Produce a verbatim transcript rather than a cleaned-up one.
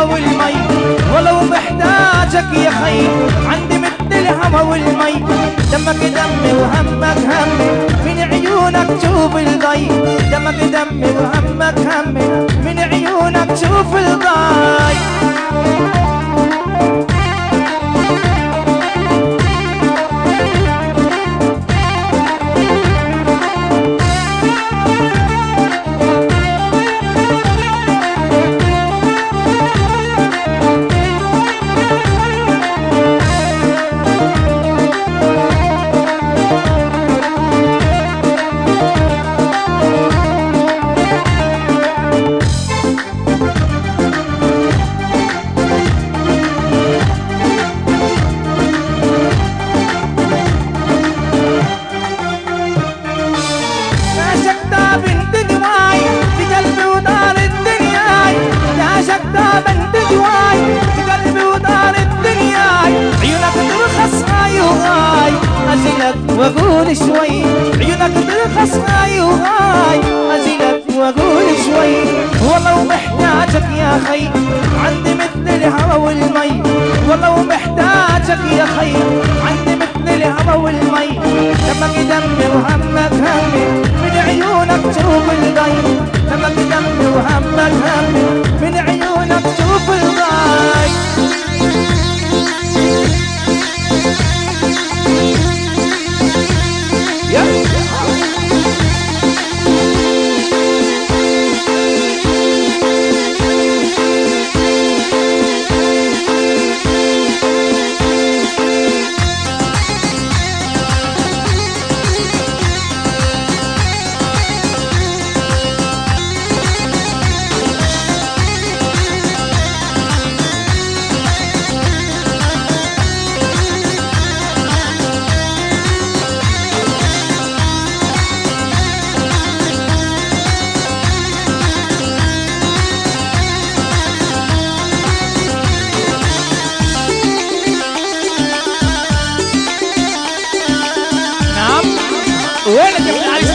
والمي، ولو محتاجك يا خي عندي مثل الهوى والمي. دمك دمي وهمك همي من عيونك شوف الضي، دمك دمي وهمك همي من عيونك شوف الضي. واقول شوي عيونك ترخص هاي وهاي، ازيدك واقول شوي. والله محتاجك يا خي عندي مثل الهوى والمي، والله محتاجك يا خي عندي مثل الهوى والمي. دمك دمي وهمك همي من عيونك شوف الضي، دمك دمي وهمك همي من عيونك شوف الضي. وينك يا ابن علي؟